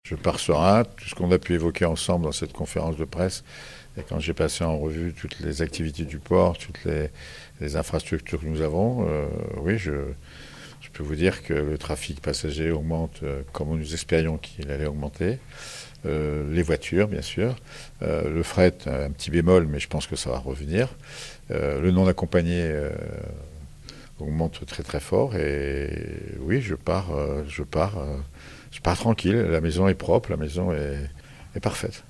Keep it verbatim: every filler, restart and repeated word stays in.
je pars serein. Tout ce qu'on a pu évoquer ensemble dans cette conférence de presse, et quand j'ai passé en revue toutes les activités du port, toutes les, les infrastructures que nous avons, euh, oui, je, je peux vous dire que le trafic passager augmente euh, comme nous espérions qu'il allait augmenter. Euh, les voitures, bien sûr. Euh, le fret, un petit bémol, mais je pense que ça va revenir. Euh, le non accompagné euh, augmente très très fort. Et oui, je pars, euh, je pars, euh, je pars tranquille. La maison est propre, la maison est, est parfaite.